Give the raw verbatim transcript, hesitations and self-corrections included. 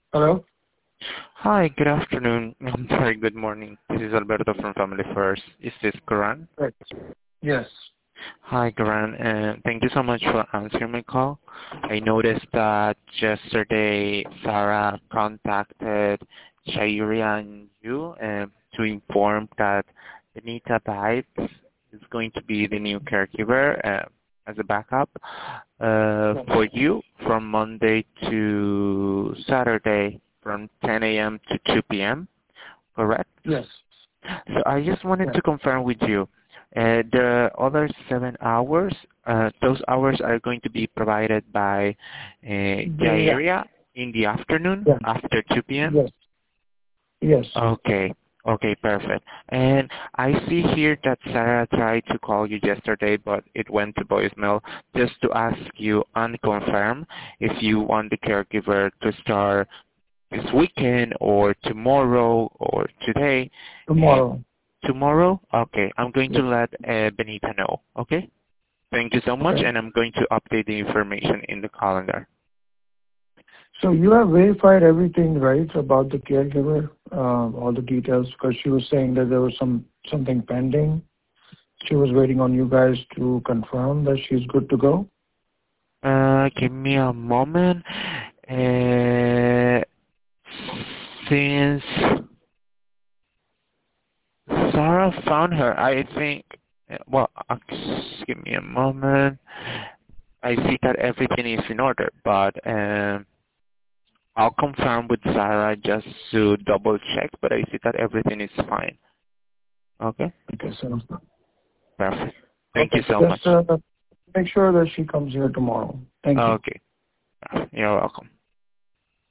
Hello? Hi, good afternoon. I'm sorry, good morning. This is Alberto from Family First. Is this Karan? Right. Yes. Hi, Karan, and thank you so much for answering my call. I noticed that yesterday Sarah contacted Shairi and you um, to inform that Benita Bites is going to be the new caregiver uh, as a backup uh, Yes. for you from Monday to Saturday from ten a m to two p m, correct? Yes. So I just wanted Yes. to confirm with you, uh, the other seven hours, uh, those hours are going to be provided by uh, Yeah. Jairia in the afternoon Yeah. after two p m? Yes. Yes. Okay. Okay, perfect. And I see here that Sarah tried to call you yesterday, but it went to voicemail. Just to ask you and confirm if you want the caregiver to start this weekend or tomorrow or today. Uh, Tomorrow. tomorrow? Okay, I'm going to Yes. let uh, Benita know. Okay? Thank you so much, Okay. and I'm going to update the information in the calendar. So you have verified everything, right, about the caregiver, um, all the details, because she was saying that there was some something pending. She was waiting on you guys to confirm that she's good to go. Uh, give me a moment. Uh, since Sarah found her, I think, uh, well, uh, give me a moment. I see that everything is in order, but um, I'll confirm with Sarah just to double check, but I see that everything is fine. Okay? Okay, so Perfect. Thank you okay, so much. just uh, make sure that she comes here tomorrow. Thank you. Okay. You're welcome.